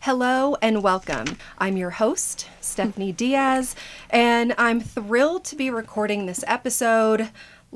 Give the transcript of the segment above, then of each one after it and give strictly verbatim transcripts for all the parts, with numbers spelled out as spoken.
Hello and welcome. I'm your host, Stephanie Diaz, and I'm thrilled to be recording this episode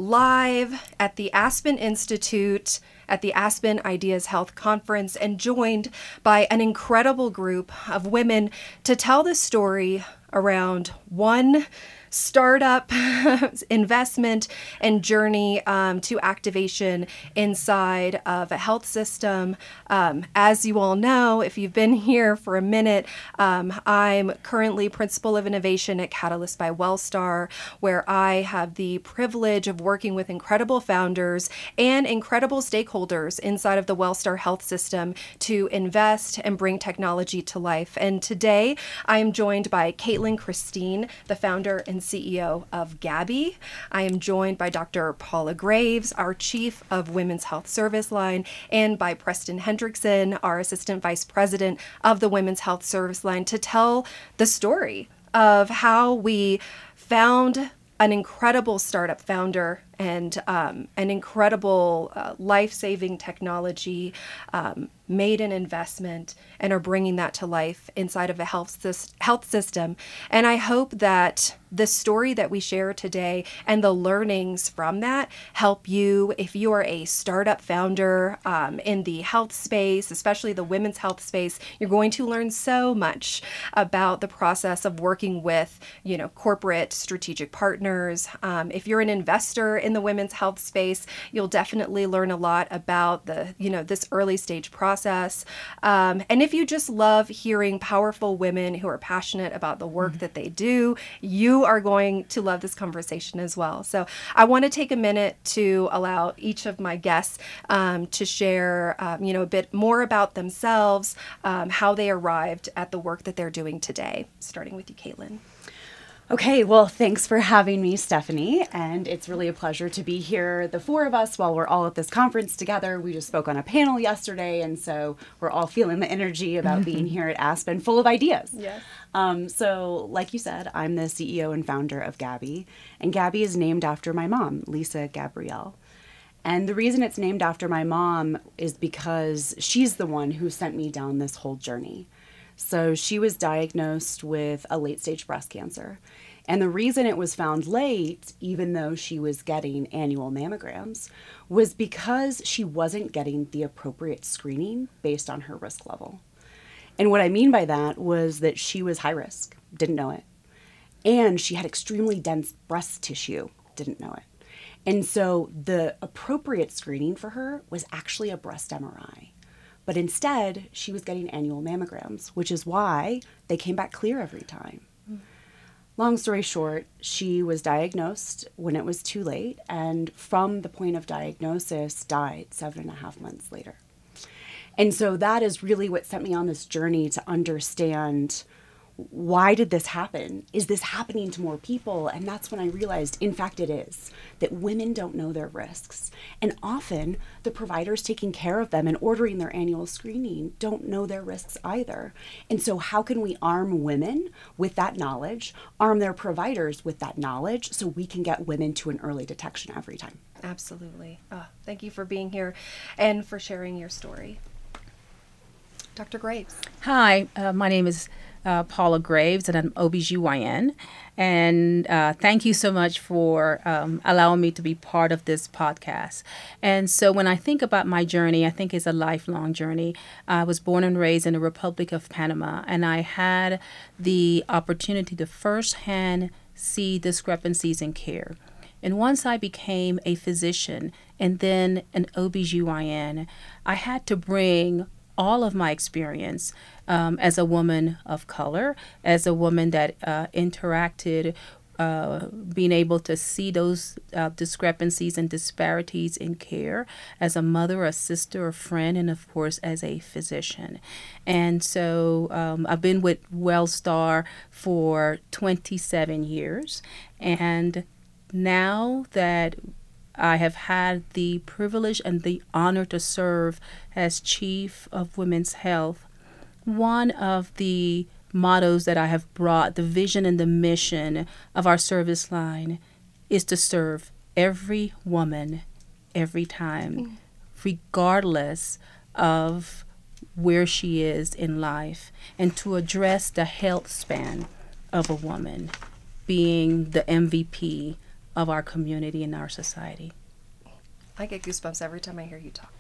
live at the Aspen Institute at the Aspen Ideas Health Conference, and joined by an incredible group of women to tell the story around one startup investment and journey um, to activation inside of a health system. Um, as you all know, if you've been here for a minute, um, I'm currently Principal of Innovation at Catalyst by Wellstar, where I have the privilege of working with incredible founders and incredible stakeholders inside of the Wellstar health system to invest and bring technology to life. And today I am joined by Caitlin Christine, the founder and C E O of Gabby. I am joined by Doctor Paula Graves, our Chief of Women's Health Service Line, and by Preston Hendrickson, our Assistant Vice President of the Women's Health Service Line, to tell the story of how we found an incredible startup founder and um, an incredible uh, life-saving technology, um, made an investment, and are bringing that to life inside of a health, sy- health system. And I hope that the story that we share today and the learnings from that help you if you are a startup founder um, in the health space, especially the women's health space. You're going to learn so much about the process of working with, you know, corporate strategic partners. Um, if you're an investor in the women's health space, you'll definitely learn a lot about the, you know, this early stage process. Um, and if you just love hearing powerful women who are passionate about the work mm-hmm. that they do, you are going to love this conversation as well. So I want to take a minute to allow each of my guests um, to share, um, you know, a bit more about themselves, um, how they arrived at the work that they're doing today. Starting with you, Caitlin. Okay, well, thanks for having me, Stephanie, and it's really a pleasure to be here, the four of us, while we're all at this conference together. We just spoke on a panel yesterday, and so we're all feeling the energy about being here at Aspen, full of ideas. Yes. Um, so, like you said, I'm the C E O and founder of Gabby, and Gabby is named after my mom, Lisa Gabrielle. And the reason it's named after my mom is because she's the one who sent me down this whole journey. So she was diagnosed with a late-stage breast cancer. And the reason it was found late, even though she was getting annual mammograms, was because she wasn't getting the appropriate screening based on her risk level. And what I mean by that was that she was high risk, didn't know it. And she had extremely dense breast tissue, didn't know it. And so the appropriate screening for her was actually a breast M R I. But instead, she was getting annual mammograms, which is why they came back clear every time. Mm. Long story short, she was diagnosed when it was too late, and from the point of diagnosis, died seven and a half months later. And so that is really what sent me on this journey to understand, why did this happen? Is this happening to more people? And that's when I realized, in fact, it is, that women don't know their risks. And often the providers taking care of them and ordering their annual screening don't know their risks either. And so how can we arm women with that knowledge, arm their providers with that knowledge, so we can get women to an early detection every time? Absolutely. Oh, thank you for being here and for sharing your story. Doctor Graves. Hi, uh, my name is Uh, Paula Graves, and I'm O B G Y N. And uh, thank you so much for um, allowing me to be part of this podcast. And so when I think about my journey, I think it's a lifelong journey. I was born and raised in the Republic of Panama, and I had the opportunity to firsthand see discrepancies in care. And once I became a physician and then an O B G Y N, I had to bring all of my experience um, as a woman of color, as a woman that uh, interacted, uh, being able to see those uh, discrepancies and disparities in care as a mother, a sister, a friend, and of course as a physician. And so um, I've been with Wellstar for twenty-seven years, and now that I have had the privilege and the honor to serve as Chief of Women's Health, one of the mottos that I have brought, the vision and the mission of our service line, is to serve every woman every time, regardless of where she is in life and to address the health span of a woman being the M V P of our community and our society. I get goosebumps every time I hear you talk.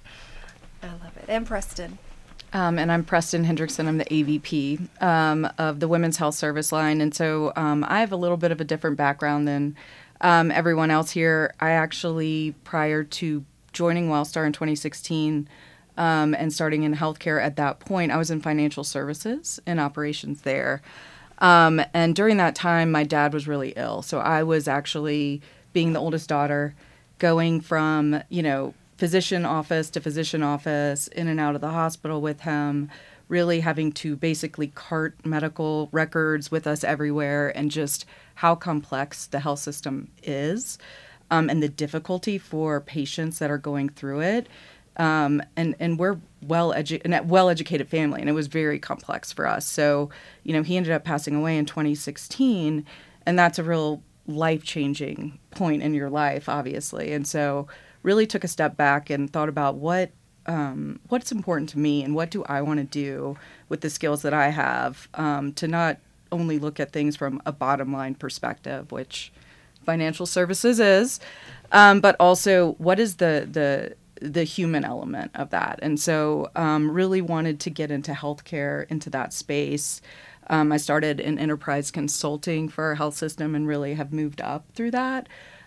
I love it. And Preston. Um, and I'm Preston Hendrickson. I'm the A V P um, of the Women's Health Service line. And so um, I have a little bit of a different background than um, everyone else here. I actually, prior to joining Wellstar in twenty sixteen um, and starting in healthcare at that point, I was in financial services and operations there. Um, and during that time, my dad was really ill. So I was actually, being the oldest daughter, going from, you know, physician office to physician office, in and out of the hospital with him, really having to basically cart medical records with us everywhere, and just how complex the health system is, um, and the difficulty for patients that are going through it. Um, and, and we're well edu- a well-educated family, and it was very complex for us. So, you know, he ended up passing away in twenty sixteen, and that's a real life-changing point in your life, obviously. And so really took a step back and thought about what um, what's important to me and what do I want to do with the skills that I have, um, to not only look at things from a bottom line perspective, which financial services is, um, but also what is the the the human element of that. And so um, really wanted to get into healthcare, into that space. Um, I started in enterprise consulting for our health system and really have moved up through that.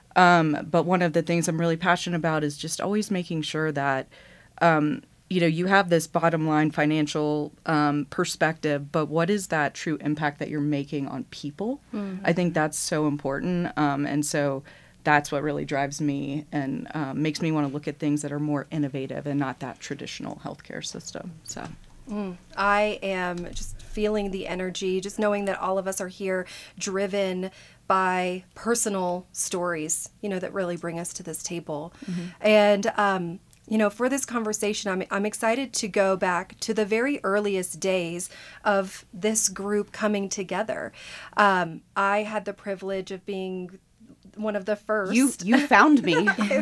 Um, but one of the things I'm really passionate about is just always making sure that, um, you know, you have this bottom line financial um, perspective, but what is that true impact that you're making on people? Mm-hmm. I think that's so important. Um, and so that's what really drives me and um, makes me want to look at things that are more innovative and not that traditional healthcare system. So. Mm, I am just feeling the energy, just knowing that all of us are here driven by personal stories, you know, that really bring us to this table. Mm-hmm. And, um, you know, for this conversation, I'm, I'm excited to go back to the very earliest days of this group coming together. Um, I had the privilege of being one of the first. You you found me.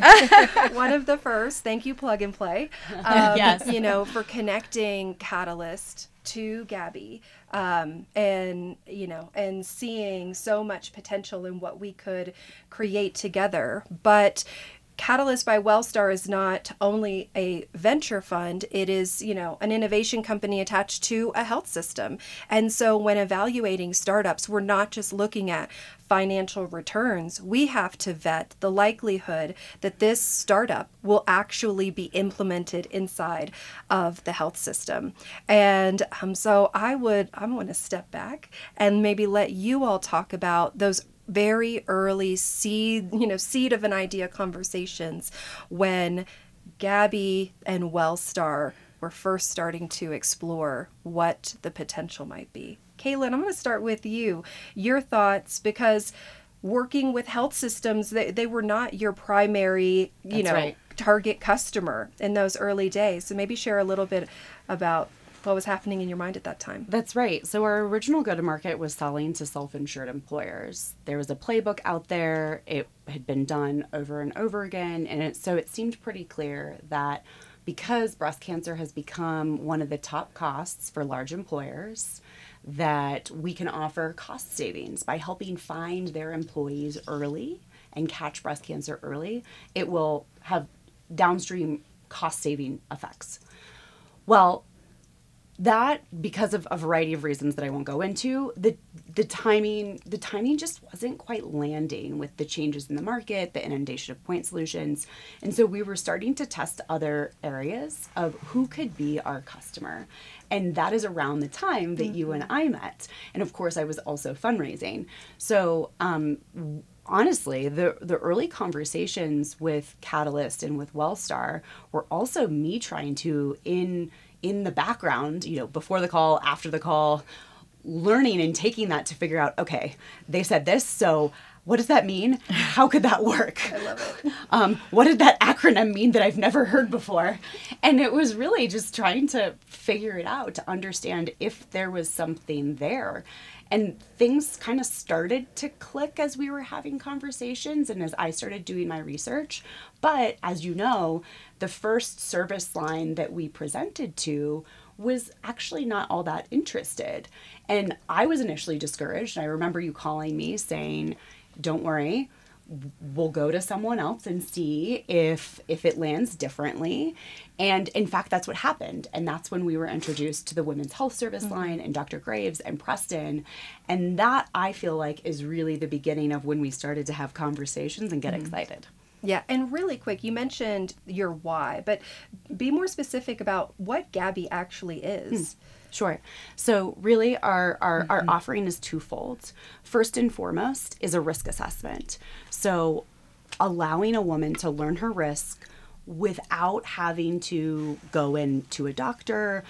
One of the first. Thank you, Plug and Play. Um, yes. You know, for connecting Catalyst to Gabby, um, and you know, and seeing so much potential in what we could create together. But Catalyst by Wellstar is not only a venture fund, it is, you know, an innovation company attached to a health system. And so when evaluating startups, we're not just looking at financial returns. We have to vet the likelihood that this startup will actually be implemented inside of the health system. And um, so I would, I want to step back and maybe let you all talk about those very early seed, you know, seed of an idea conversations when Gabby and Wellstar were first starting to explore what the potential might be. Kaylin, I'm going to start with you. Your thoughts, because working with health systems, they, they were not your primary, you That's know, right. target customer in those early days. So maybe share a little bit about what was happening in your mind at that time. That's right. So our original go-to-market was selling to self-insured employers. There was a playbook out there. It had been done over and over again. And it, so it seemed pretty clear that because breast cancer has become one of the top costs for large employers, that we can offer cost savings by helping find their employees early and catch breast cancer early. It will have downstream cost-saving effects. Well, that, because of a variety of reasons that I won't go into, the the timing the timing just wasn't quite landing with the changes in the market, the inundation of point solutions. And so we were starting to test other areas of who could be our customer. And that is around the time that mm-hmm. you and I met. And of course, I was also fundraising. So um, honestly, the the early conversations with Catalyst and with Wellstar were also me trying to, in in the background, you know, before the call, after the call, learning and taking that to figure out, okay, they said this, so what does that mean? How could that work? I love it. Um, what did that acronym mean that I've never heard before? And it was really just trying to figure it out, to understand if there was something there. And things kind of started to click as we were having conversations and as I started doing my research. But as you know, the first service line that we presented to was actually not all that interested. And I was initially discouraged. I remember you calling me saying, don't worry, we'll go to someone else and see if if it lands differently. And in fact, that's what happened. And that's when we were introduced to the Women's Health Service mm-hmm. line and Doctor Graves and Preston. And that, I feel like, is really the beginning of when we started to have conversations and get mm-hmm. excited. Yeah, and really quick, you mentioned your why, but be more specific about what Gabby actually is. Hmm. Sure. So really our, our, mm-hmm. our offering is twofold. First and foremost is a risk assessment. So allowing a woman to learn her risk without having to go into a doctor,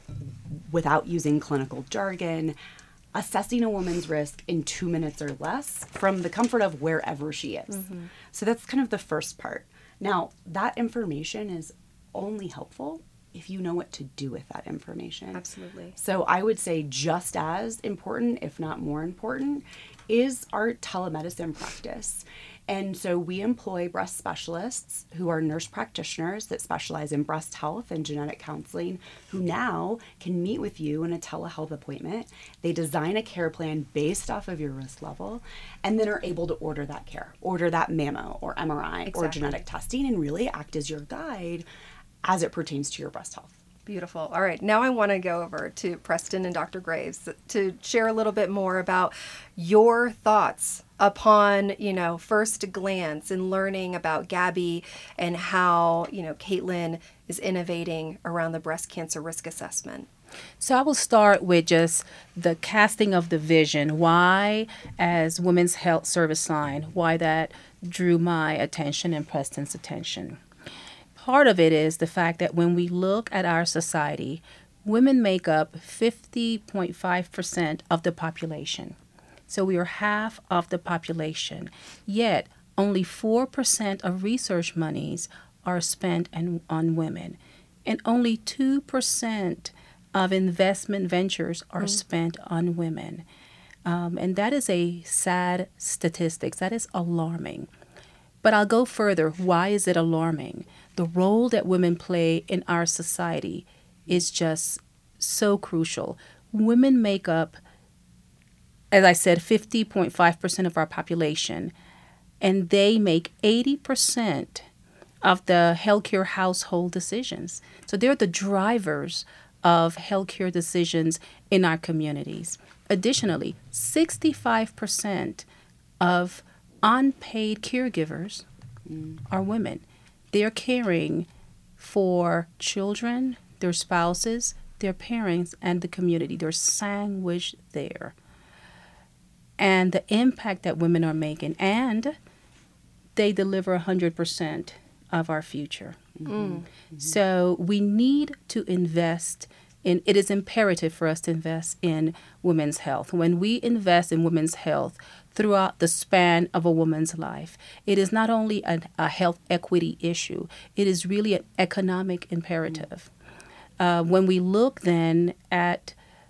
without using clinical jargon, assessing a woman's risk in two minutes or less from the comfort of wherever she is. Mm-hmm. So that's kind of the first part. Now, that information is only helpful if you know what to do with that information. Absolutely. So I would say just as important, if not more important, is our telemedicine practice. And so we employ breast specialists who are nurse practitioners that specialize in breast health and genetic counseling, who now can meet with you in a telehealth appointment. They design a care plan based off of your risk level, and then are able to order that care, order that mammo or M R I exactly. or genetic testing, and really act as your guide as it pertains to your breast health. Beautiful. All right. Now I want to go over to Preston and Doctor Graves to share a little bit more about your thoughts upon, you know, first glance and learning about Gabby and how, you know, Caitlin is innovating around the breast cancer risk assessment. So I will start with just the casting of the vision. Why, as Women's Health Service Line, why that drew my attention and Preston's attention. Part of it is the fact that when we look at our society, women make up fifty point five percent of the population. So we are half of the population. Yet only four percent of research monies are spent on, on women. And only two percent of investment ventures are mm-hmm. spent on women. Um, and that is a sad statistics. That is alarming. But I'll go further. Why is it alarming? The role that women play in our society is just so crucial. Women make up, as I said, fifty point five percent of our population, and they make eighty percent of the healthcare household decisions. So they're the drivers of healthcare decisions in our communities. Additionally, sixty-five percent of unpaid caregivers mm. are women. They're caring for children, their spouses, their parents, and the community. They're sandwiched there. And the impact that women are making, and they deliver one hundred percent of our future. Mm-hmm. Mm-hmm. So we need to invest in, it is imperative for us to invest in women's health. When we invest in women's health throughout the span of a woman's life, it is not only a, a health equity issue, it is really an economic imperative. Mm-hmm. Uh, when we look then at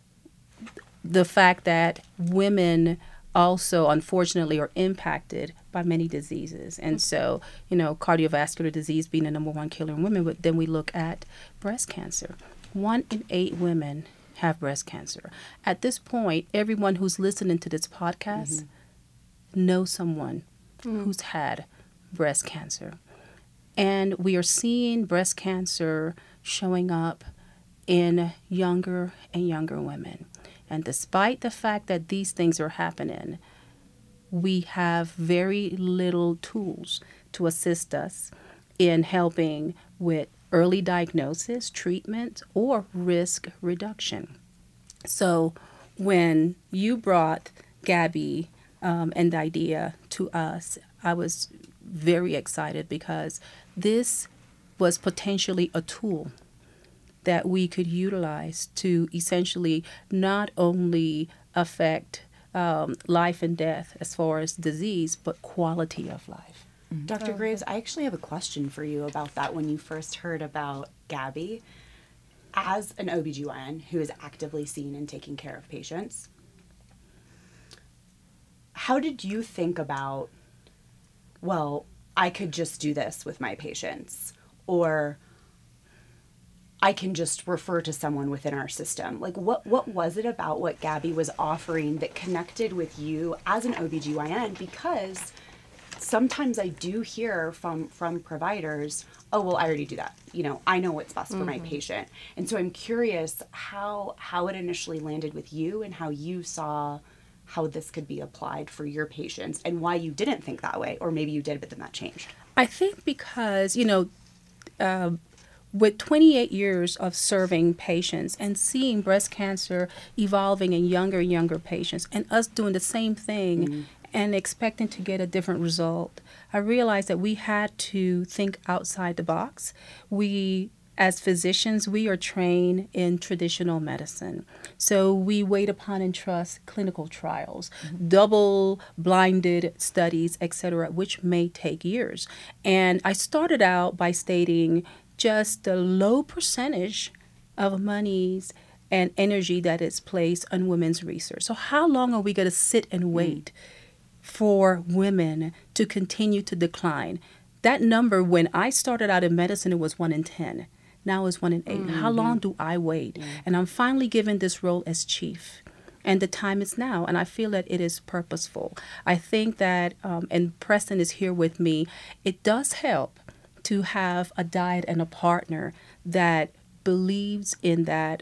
the fact that women also, unfortunately, are impacted by many diseases. And so, you know, cardiovascular disease being the number one killer in women, but then we look at breast cancer. One in eight women have breast cancer. At this point, everyone who's listening to this podcast mm-hmm. knows someone mm-hmm. who's had breast cancer. And we are seeing breast cancer showing up in younger and younger women. And despite the fact that these things are happening, we have very little tools to assist us in helping with early diagnosis, treatment, or risk reduction. So when you brought Gabby um, and the idea to us, I was very excited because this was potentially a tool that we could utilize to essentially not only affect um, life and death as far as disease, but quality of life. Mm-hmm. Doctor Graves, I actually have a question for you about that. When you first heard about Gabby, as an O B G Y N who is actively seeing and taking care of patients, how did you think about, well, I could just do this with my patients, or I can just refer to someone within our system. Like, what, what was it about what Gabby was offering that connected with you as an O B G Y N? Because sometimes I do hear from, from providers, oh, well, I already do that. You know, I know what's best for my patient. And so I'm curious how, how it initially landed with you and how you saw how this could be applied for your patients and why you didn't think that way, or maybe you did, but then that changed. I think because, you know, uh, with twenty-eight years of serving patients and seeing breast cancer evolving in younger and younger patients and us doing the same thing mm-hmm. and expecting to get a different result, I realized that we had to think outside the box. We As physicians, we are trained in traditional medicine. So we wait upon and trust clinical trials, mm-hmm. double-blinded studies, et cetera, which may take years. And I started out by stating just the low percentage of monies and energy that is placed on women's research. So how long are we going to sit and wait mm-hmm. for women to continue to decline? That number, when I started out in medicine, it was one in ten. Now it's one in eight. Mm-hmm. How long do I wait? Mm-hmm. And I'm finally given this role as chief. And the time is now. And I feel that it is purposeful. I think that, um, and Preston is here with me, it does help to have a diet and a partner that believes in that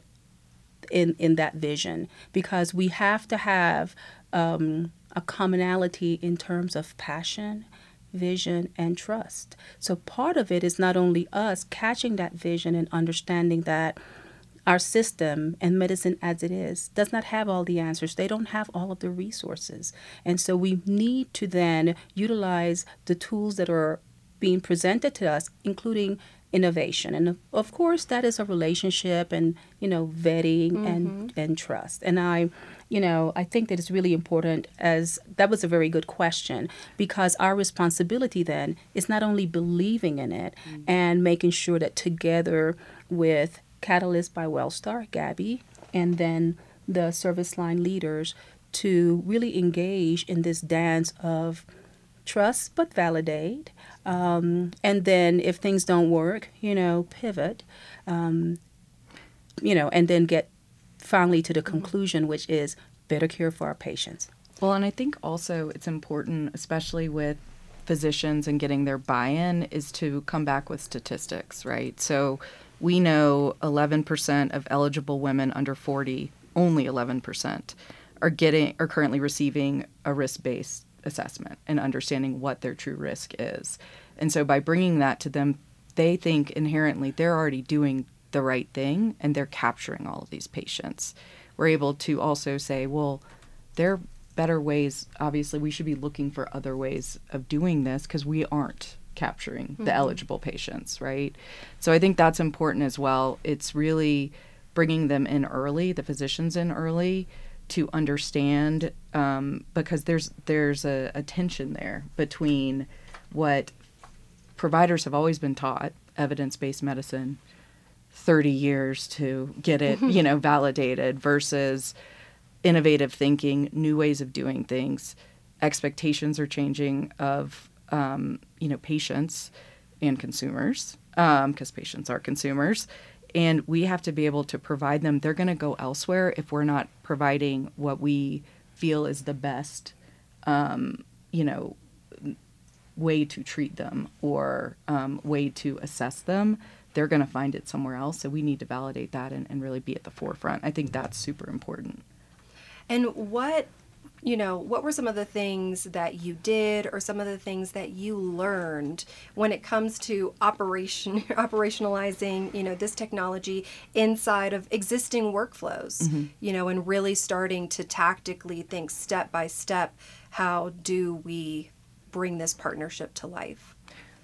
in, in that vision. Because we have to have um, a commonality in terms of passion, vision, and trust. So part of it is not only us catching that vision and understanding that our system and medicine as it is does not have all the answers. They don't have all of the resources. And so we need to then utilize the tools that are being presented to us, including innovation. And of course, that is a relationship and, you know, vetting mm-hmm. and, and trust. And I, you know, I think that it's really important, as that was a very good question, because our responsibility then is not only believing in it mm-hmm. and making sure that together with Catalyst by Wellstar, Gabby, and then the service line leaders to really engage in this dance of trust but validate. Um, and then if things don't work, you know, pivot, um, you know, and then get finally to the conclusion, which is better care for our patients. Well, and I think also it's important, especially with physicians and getting their buy-in, is to come back with statistics, right? So we know eleven percent of eligible women under forty, only eleven percent, are getting are currently receiving a risk-based assessment and understanding what their true risk is. And so by bringing that to them, they think inherently they're already doing the right thing and they're capturing all of these patients. We're able to also say, well, there are better ways. Obviously, we should be looking for other ways of doing this because we aren't capturing mm-hmm. the eligible patients, right? So I think that's important as well. It's really bringing them in early, the physicians in early, to understand, um, because there's there's a, a tension there between what providers have always been taught, evidence-based medicine, thirty years to get it, you know, validated, versus innovative thinking, new ways of doing things. Expectations are changing of, um, you know, patients and consumers, because um, patients are consumers. And we have to be able to provide them. They're going to go elsewhere if we're not providing what we feel is the best, um, you know, way to treat them or um, way to assess them. They're going to find it somewhere else. So we need to validate that and, and really be at the forefront. I think that's super important. And what, you know, what were some of the things that you did or some of the things that you learned when it comes to operation operationalizing, you know, this technology inside of existing workflows, mm-hmm. you know, and really starting to tactically think step by step, how do we bring this partnership to life?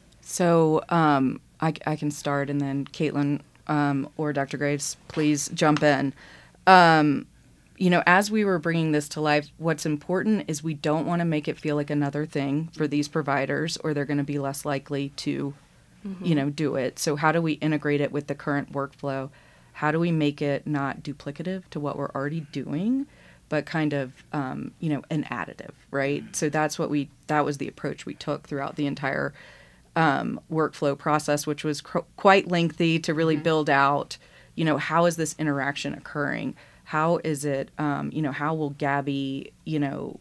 So um, I, I can start, and then Caitlin um, or Doctor Graves, please jump in. Um, You know, as we were bringing this to life, what's important is we don't want to make it feel like another thing for these providers, or they're going to be less likely to, mm-hmm. you know, do it. So how do we integrate it with the current workflow? How do we make it not duplicative to what we're already doing, but kind of, um, you know, an additive, right? So that's what we, that was the approach we took throughout the entire um, workflow process, which was cr- quite lengthy to really mm-hmm. build out you know, how is this interaction occurring? How is it, um, you know, how will Gabby, you know,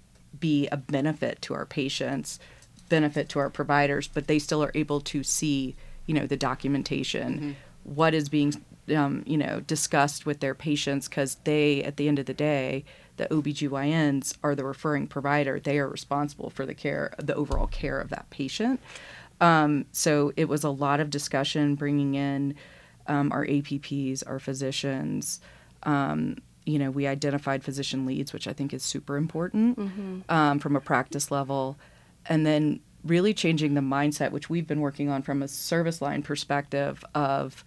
be a benefit to our patients, benefit to our providers, but they still are able to see, you know, the documentation, mm-hmm. what is being, um, you know, discussed with their patients, because they, at the end of the day, the O B G Y Ns are the referring provider. They are responsible for the care, the overall care of that patient. Um, so it was a lot of discussion, bringing in um, our A P Ps, our physicians. Um, you know, we identified physician leads, which I think is super important mm-hmm. um, from a practice level. And then really changing the mindset, which we've been working on from a service line perspective of,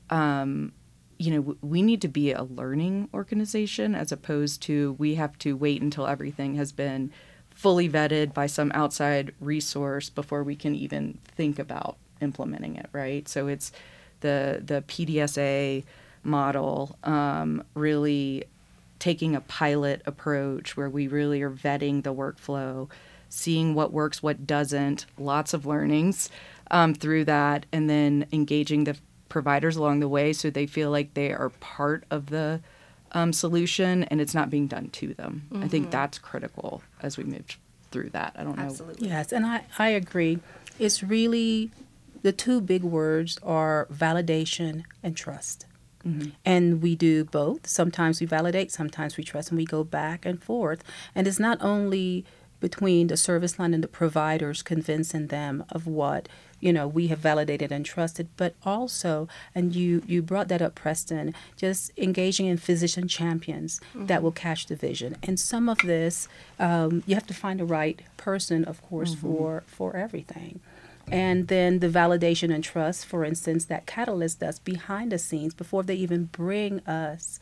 um, you know, we need to be a learning organization as opposed to we have to wait until everything has been fully vetted by some outside resource before we can even think about implementing it, right? So it's the the P D S A model, um, really taking a pilot approach where we really are vetting the workflow, seeing what works, what doesn't, lots of learnings um, through that, and then engaging the providers along the way so they feel like they are part of the um, solution and it's not being done to them. Mm-hmm. I think that's critical as we move through that. I don't know. Absolutely. Yes, and I, I agree. It's really, the two big words are validation and trust. Mm-hmm. And we do both. Sometimes we validate, sometimes we trust, and we go back and forth. And it's not only between the service line and the providers convincing them of what, you know, we have validated and trusted, but also, and you, you brought that up, Preston, just engaging in physician champions mm-hmm. that will catch the vision. And some of this, um, you have to find the right person, of course, mm-hmm. for, for everything. And then the validation and trust, for instance, that Catalyst does behind the scenes before they even bring us,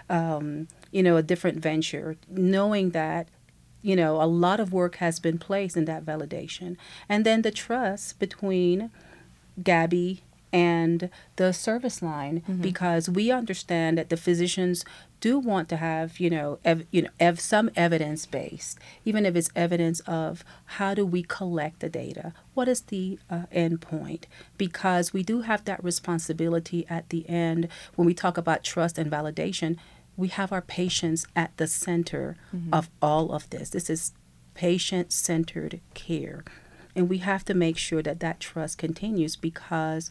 um, you know, a different venture, knowing that, you know, a lot of work has been placed in that validation. And then the trust between Gabby and the service line, mm-hmm. because we understand that the physicians do want to have, you know, ev- you know, ev- some evidence based, even if it's evidence of how do we collect the data, what is the uh, end point, because we do have that responsibility at the end when we talk about trust and validation. We have our patients at the center mm-hmm. of all of this. This is patient-centered care. And we have to make sure that that trust continues, because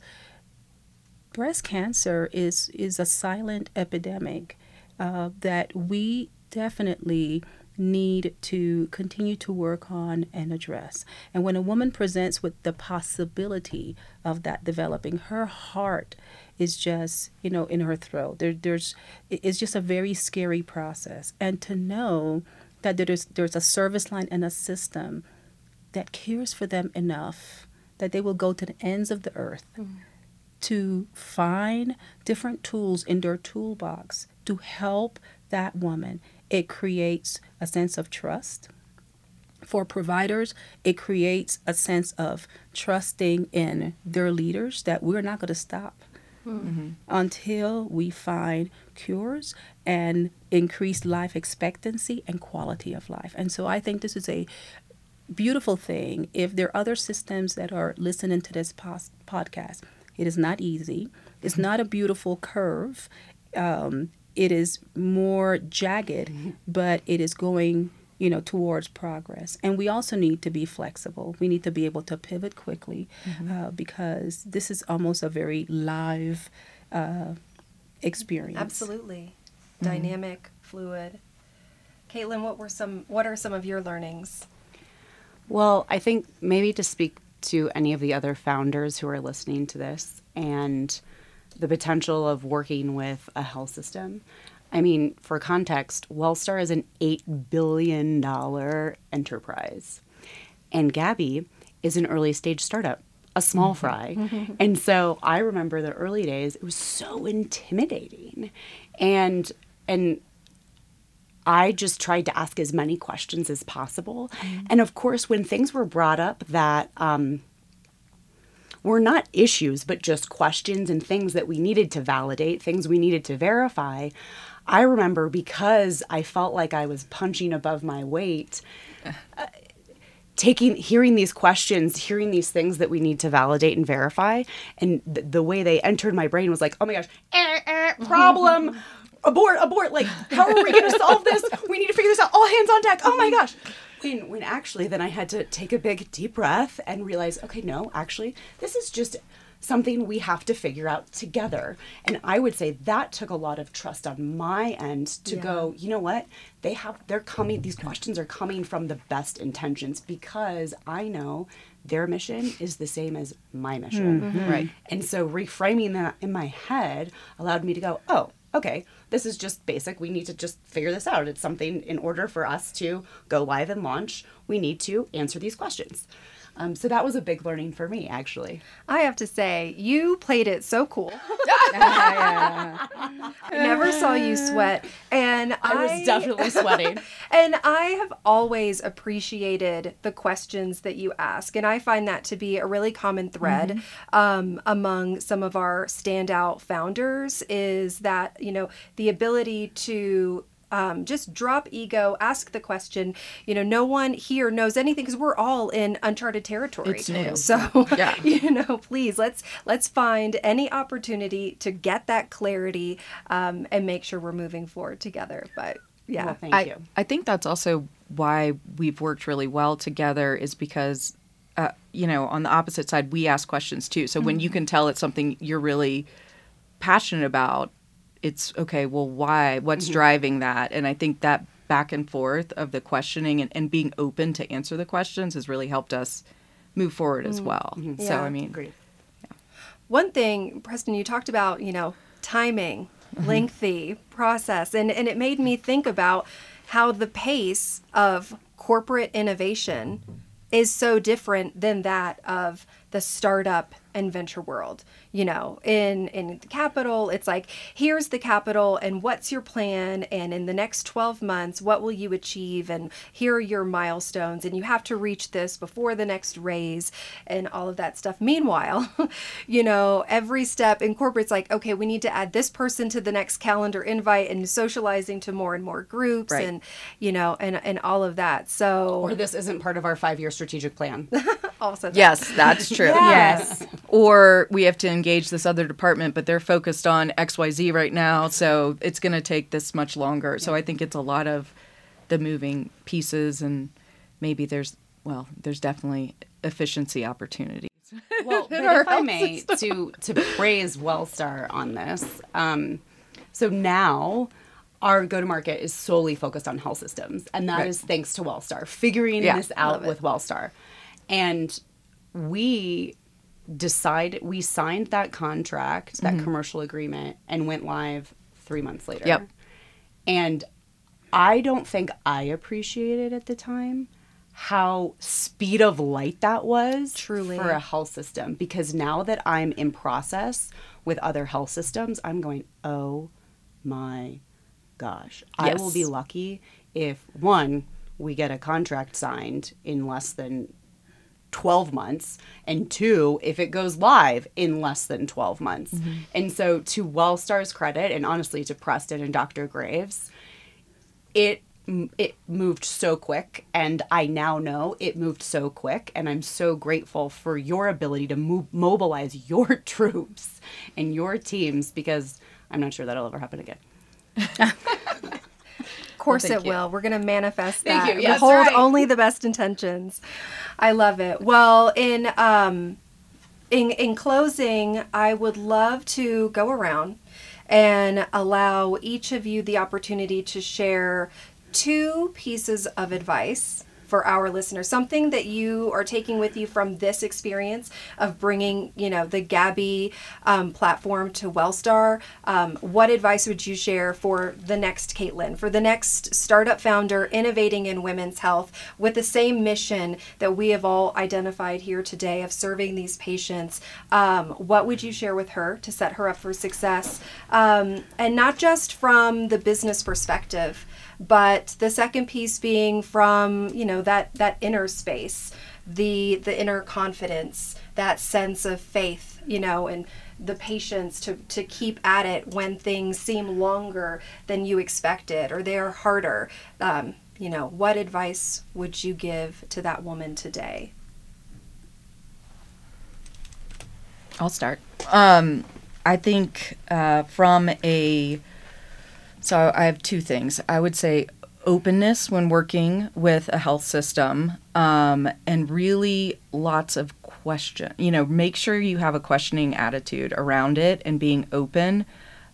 breast cancer is, is a silent epidemic uh, that we definitely need to continue to work on and address. And when a woman presents with the possibility of that developing, her heart is just, you know, in her throat. There, there's, it's just a very scary process. And to know that there's, there's a service line and a system that cares for them enough that they will go to the ends of the earth mm. to find different tools in their toolbox to help that woman. It creates a sense of trust. For providers, it creates a sense of trusting in their leaders that we're not going to stop mm-hmm. until we find cures and increase life expectancy and quality of life. And so I think this is a beautiful thing. If there are other systems that are listening to this pos- podcast, it is not easy. It's not a beautiful curve. Um, it is more jagged, mm-hmm. but it is going, you know, towards progress. And we also need to be flexible. We need to be able to pivot quickly mm-hmm. uh, because this is almost a very live uh, experience. Absolutely. Mm-hmm. Dynamic, fluid. Caitlin, what were some, what are some of your learnings? Well, I think maybe to speak to any of the other founders who are listening to this and the potential of working with a health system. I mean, for context, Wellstar is an eight billion dollars enterprise. And Gabby is an early stage startup, a small fry. And so I remember the early days, it was so intimidating. And and I just tried to ask as many questions as possible. Mm-hmm. And of course, when things were brought up that um, were not issues, but just questions and things that we needed to validate, things we needed to verify, I remember because I felt like I was punching above my weight, uh, taking, hearing these questions, hearing these things that we need to validate and verify. And th- the way they entered my brain was like, oh my gosh, eh, eh, problem. Abort, abort. Like, how are we going to solve this? We need to figure this out. All hands on deck. Oh my gosh. When, when actually then I had to take a big deep breath and realize, okay, no, actually, this is just something we have to figure out together. And I would say that took a lot of trust on my end to Yeah. go, you know what? They have, they're coming, these questions are coming from the best intentions because I know their mission is the same as my mission. Mm-hmm. Right. And so reframing that in my head allowed me to go, oh, okay, this is just basic. We need to just figure this out. It's something in order for us to go live and launch, we need to answer these questions. Um, so that was a big learning for me, actually. I have to say, you played it so cool. I never saw you sweat. And I, I was definitely sweating. And I have always appreciated the questions that you ask. And I find that to be a really common thread Mm-hmm. um, among some of our standout founders is that, you know, the ability to Um, just drop ego, ask the question. You know, no one here knows anything because we're all in uncharted territory. It's new. So, Yeah. you know, please let's let's find any opportunity to get that clarity um, and make sure we're moving forward together. But yeah, Well, thank I, you. I think that's also why we've worked really well together is because, uh, you know, on the opposite side, we ask questions too. So when you can tell it's something you're really passionate about, it's okay, well, why? What's driving that? And I think that back and forth of the questioning and, and being open to answer the questions has really helped us move forward as well. So, Yeah. I mean, Agreed. one thing, Preston, you talked about, you know, timing, lengthy process, and, and it made me think about how the pace of corporate innovation is so different than that of the startup and venture world. You know, in in the capital, it's like, here's the capital and what's your plan, and in the next twelve months, what will you achieve, and here are your milestones, and you have to reach this before the next raise and all of that stuff. Meanwhile, you know, every step in corporate's like, okay, we need to add this person to the next calendar invite and socializing to more and more groups Right. and, you know, and, and all of that. So Or this isn't part of our five-year strategic plan. also that. yes, that's true. Yes. Or we have to engage this other department, but they're focused on X Y Z right now, so it's going to take this much longer. So I think it's a lot of the moving pieces, and maybe there's, well, there's definitely efficiency opportunities. Well, but our if I health may, to to praise Wellstar on this. Um, so now our go-to-market is solely focused on health systems, and that Right. is thanks to Wellstar, figuring Yeah, this out love it. with Wellstar. And we decided, we signed that contract, that commercial agreement, and went live three months later. Yep. And I don't think I appreciated at the time how speed of light that was Truly. for a health system. Because now that I'm in process with other health systems, I'm going, oh my gosh. I will be Yes. lucky if, one, we get a contract signed in less than twelve months, and two, if it goes live in less than twelve months. Mm-hmm. And so to Wellstar's credit, and honestly to Preston and Doctor Graves, it it moved so quick, and I now know it moved so quick, and I'm so grateful for your ability to move, mobilize your troops and your teams, because I'm not sure that'll ever happen again. Of course thank it you. will. We're going to manifest Thank that. you. Yes, Hold right. only the best intentions. I love it. Well, in um in in closing, I would love to go around and allow each of you the opportunity to share two pieces of advice for our listeners, something that you are taking with you from this experience of bringing, you know, the Gabby um, platform to Wellstar. Um, what advice would you share for the next Caitlin, for the next startup founder innovating in women's health with the same mission that we have all identified here today of serving these patients? Um, what would you share with her to set her up for success? Um, and not just from the business perspective, but the second piece being from, you know, that that inner space, the the inner confidence, that sense of faith, you know, and the patience to to keep at it when things seem longer than you expected or they are harder. Um, you know, what advice would you give to that woman today? I'll start. Um, I think uh, from a, so I have two things. I would say openness when working with a health system, um, and really lots of question, you know, make sure you have a questioning attitude around it and being open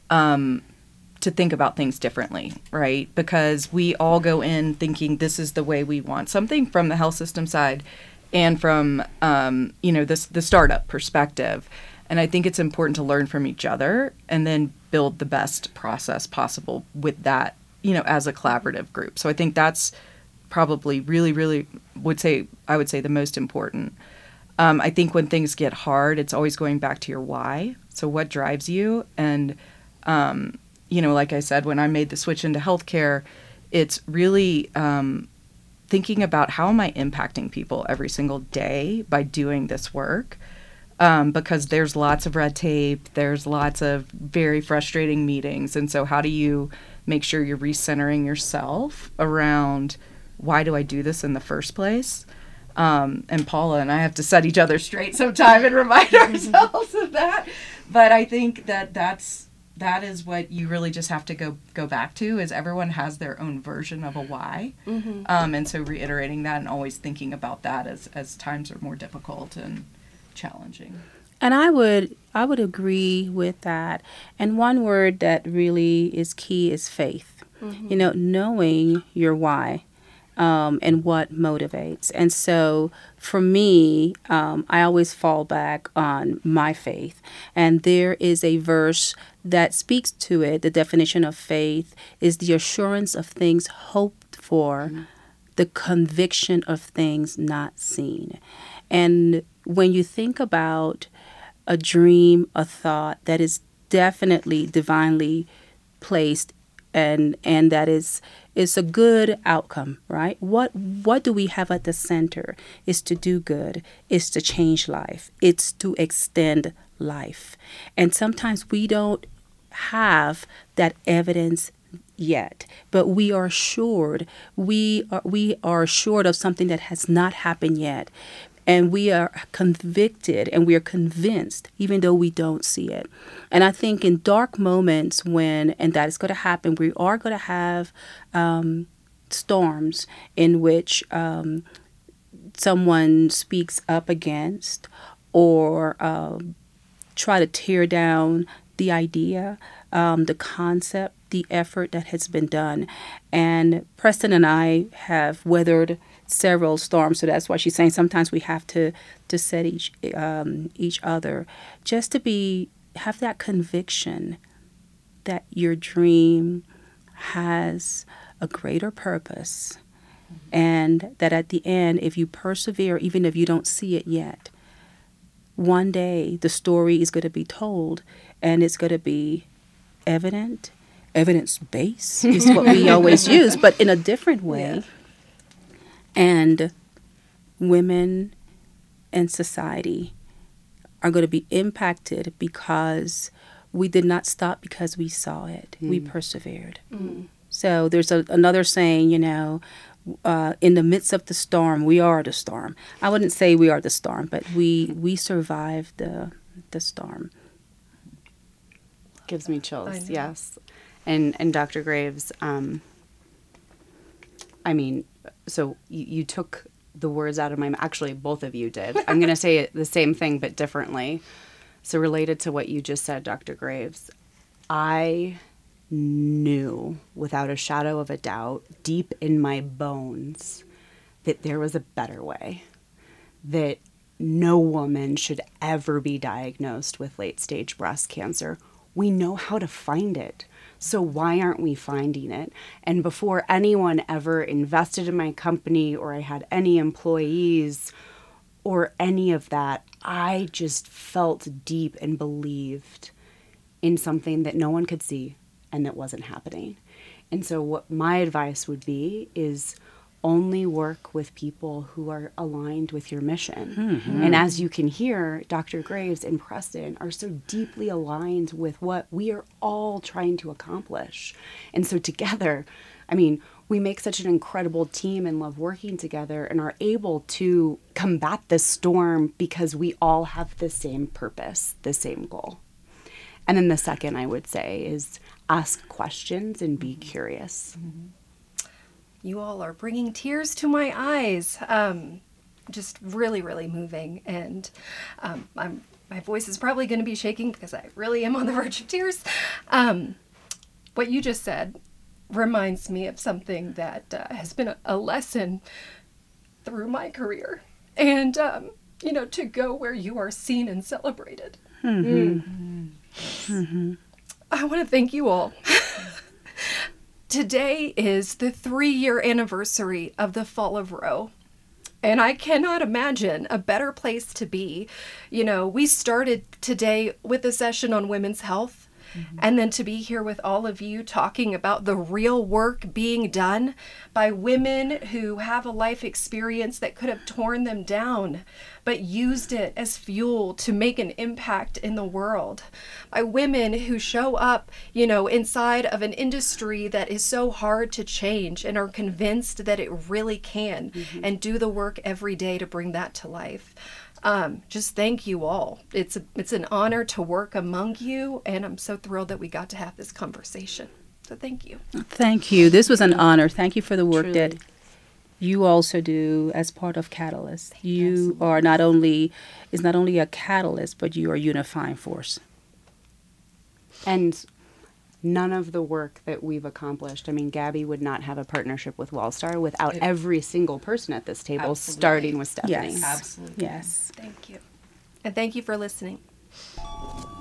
um, to think about things differently, right? Because we all go in thinking this is the way we want something from the health system side and from, um, you know, this, the startup perspective. And I think it's important to learn from each other and then build the best process possible with that, you know, as a collaborative group. So I think that's probably really, really would say, I would say the most important. Um, I think when things get hard, it's always going back to your why. So what drives you? And, um, you know, like I said, when I made the switch into healthcare, it's really um, thinking about how am I impacting people every single day by doing this work? Um, because there's lots of red tape, there's lots of very frustrating meetings. And so how do you make sure you're recentering yourself around why do I do this in the first place? Um, and Paula and I have to set each other straight sometime and remind ourselves of that. But I think that that's, that is what you really just have to go, go back to, is everyone has their own version of a why. Mm-hmm. Um, and so reiterating that and always thinking about that as, as times are more difficult and challenging. And I would I would agree with that. And one word that really is key is faith. Mm-hmm. You know, knowing your why um, and what motivates. And so for me, um, I always fall back on my faith. And there is a verse that speaks to it. The definition of faith is the assurance of things hoped for, mm-hmm. the conviction of things not seen. And when you think about a dream, a thought that is definitely divinely placed and and that is is a good outcome, right? What what do we have at the center is to do good, is to change life, it's to extend life. And sometimes we don't have that evidence yet, but we are assured, we are, we are assured of something that has not happened yet. And we are convicted and we are convinced, even though we don't see it. And I think in dark moments when, and that is going to happen, we are going to have um, storms in which um, someone speaks up against or uh, try to tear down the idea, um, the concept, the effort that has been done. And Preston and I have weathered several storms, so that's why she's saying sometimes we have to to set each um, each other just to be have that conviction that your dream has a greater purpose, mm-hmm. and that at the end, if you persevere, even if you don't see it yet, one day the story is going to be told, and it's going to be evident. Evidence-based is what we always use, but in a different way. Yeah. And women and society are going to be impacted because we did not stop because we saw it. Mm. We persevered. Mm. So there's a, another saying, you know, uh, in the midst of the storm, we are the storm. I wouldn't say we are the storm, but we we survived the the storm. Gives me chills, yes. And, and Doctor Graves, um, I mean, so you, you took the words out of my mouth. Actually, both of you did. I'm going to say the same thing, but differently. So related to what you just said, Doctor Graves, I knew without a shadow of a doubt, deep in my bones, that there was a better way, that no woman should ever be diagnosed with late-stage breast cancer. We know how to find it. So why aren't we finding it? And before anyone ever invested in my company or I had any employees or any of that, I just felt deep and believed in something that no one could see and that wasn't happening. And so what my advice would be is only work with people who are aligned with your mission. Mm-hmm. And as you can hear, Doctor Graves and Preston are so deeply aligned with what we are all trying to accomplish. And so together, I mean, we make such an incredible team and love working together and are able to combat this storm because we all have the same purpose, the same goal. And then the second I would say is ask questions and be curious. You all are bringing tears to my eyes. Um, just really, really moving. And um, I'm, my voice is probably going to be shaking because I really am on the verge of tears. Um, what you just said reminds me of something that uh, has been a, a lesson through my career. And, um, you know, to go where you are seen and celebrated. Mm-hmm. Mm-hmm. I want to thank you all. Today is the three-year anniversary of the fall of Roe. And I cannot imagine a better place to be. You know, we started today with a session on women's health. Mm-hmm. And then to be here with all of you talking about the real work being done by women who have a life experience that could have torn them down, but used it as fuel to make an impact in the world. By women who show up, you know, inside of an industry that is so hard to change and are convinced that it really can, mm-hmm. and do the work every day to bring that to life. Um, just thank you all. It's a, it's an honor to work among you, and I'm so thrilled that we got to have this conversation. So thank you. Thank you. This was an honor. Thank you for the work Truly. that you also do as part of Catalyst. Thank you you. are not only is not only a catalyst, but you are a unifying force. And none of the work that we've accomplished, I mean, Gabby would not have a partnership with Wellstar without It- every single person at this table, Absolutely. starting with Stephanie. Yes. Absolutely. Yes. Thank you. And thank you for listening.